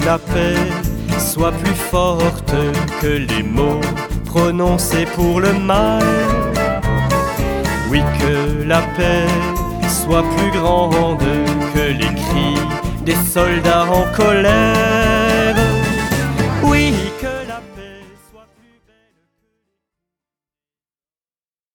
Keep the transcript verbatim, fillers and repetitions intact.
la paix soit plus forte que les mots prononcés pour le mal. Oui, que la paix soit plus grande que les cris des soldats en colère.